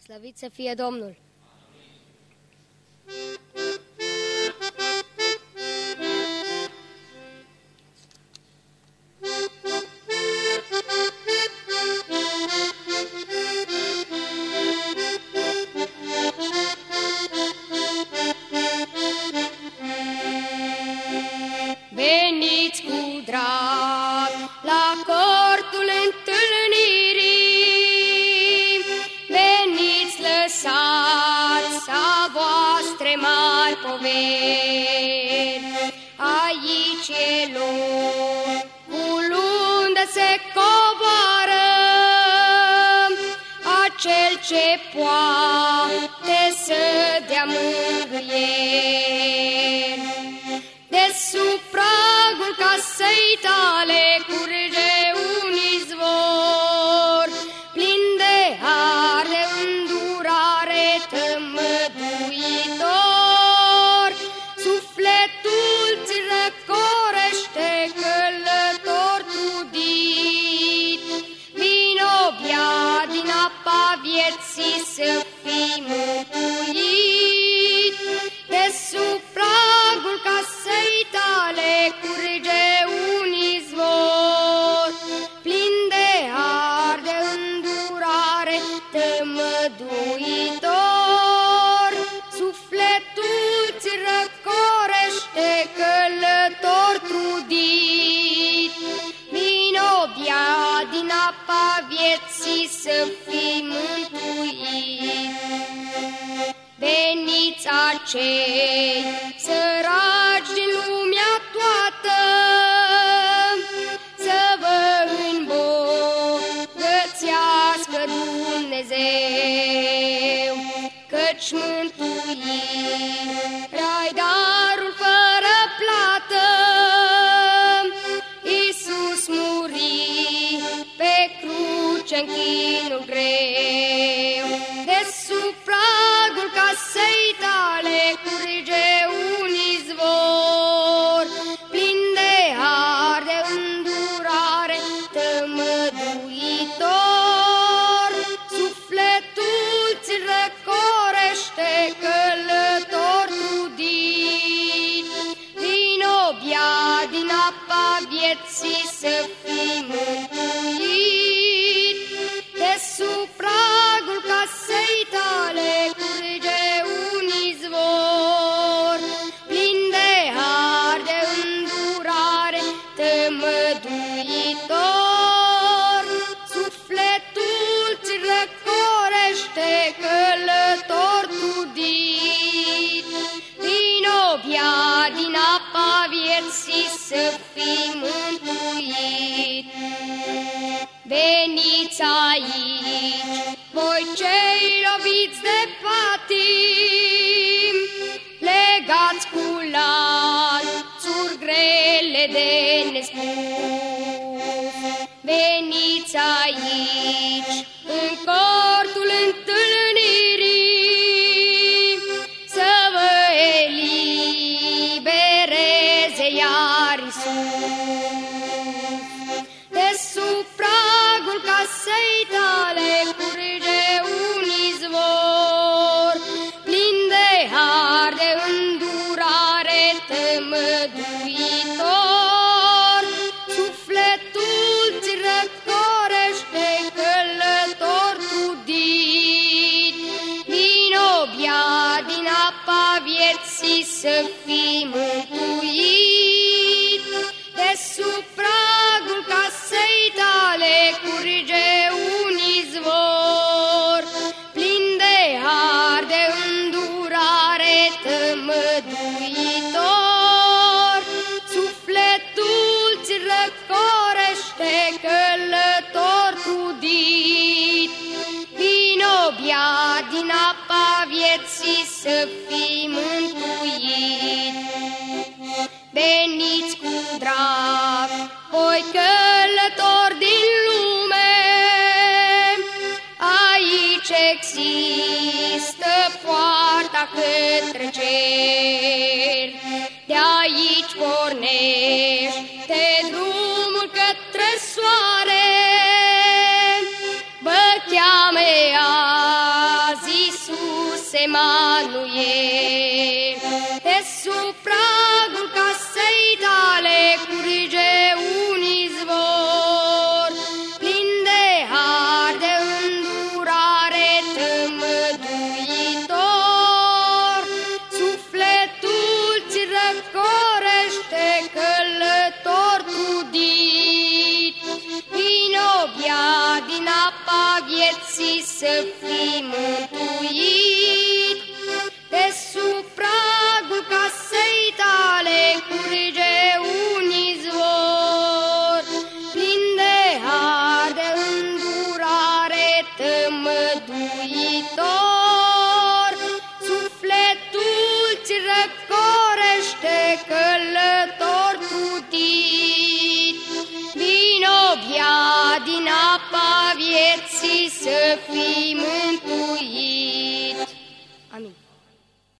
Slăvit să fie Domnul! Veniți cu drag la cortul întâlnirii, veniți lăsați a voastre mari poveri. Aici e locul unde se coboară acel ce poate să dea mângâieri. De sub pragul casei tale curge un izvor, plin de har, de îndurare, tămăduitor. Sufletul ți răcorește, călător trudit, vino bea din apa vieții să fii mântuit. De sub pragul casei tale curge un izvor, plin de har, de îndurare, tămăduitor. Sufletul ți răcorește, călător trudit, vino bea din apa vieții să fii mântuit. Veniți acei săraci din lumea toată, să vă îmbogățească Dumnezeu, căci mântuirea-i darul fără plată. Iisus muri pe cruce în chinul greu, de sub pragul casei tale curge un izvor, plin de har, de îndurare, tămăduitor. Sufletul ți răcorește, călător trudit, vino bea din apa vieții să fii mântuit. De sub pragul casei tale curge un izvor, plin de har, de îndurare, tămăduitor. Sufletul ți răcorește, călător trudit, vino bea din apa vieții să fii mântuit. Veniți aici, voi cei loviți de patim, legați cu lanțuri grele de nespus. Veniți aici, în cortul întâlnirii, să vă elibereze iar Iisus. De sub pragul casei tale curge un izvor, plin de har, de îndurare, tămăduitor. Sufletul ți răcorește, călător trudit, vino bea din apa vieții să fii mântuit. De sub pragul casei tale curge un izvor, plin de har, de îndurare, tămăduitor. Sufletul ți răcorește, călător trudit, vino bea din apa vieții să fii mântuit. Veniți cu drag, voi călători din lume, aici există poarta către cer. De aici pornește drumul către soare, vă cheamă azi Emanuel. De sub pragul casei tale curge un izvor, plin de har, de îndurare, tămăduitor. Sufletul ți răcorește, călător trudit, vino bea din apa vieții să fii mântuit. De sub pragul casei tale curge un izvor, plin de har, de îndurare, tămăduitor. Sufletul ți răcorește, călător trudit, vino bea din apa vieții să fii mântuit. Amin.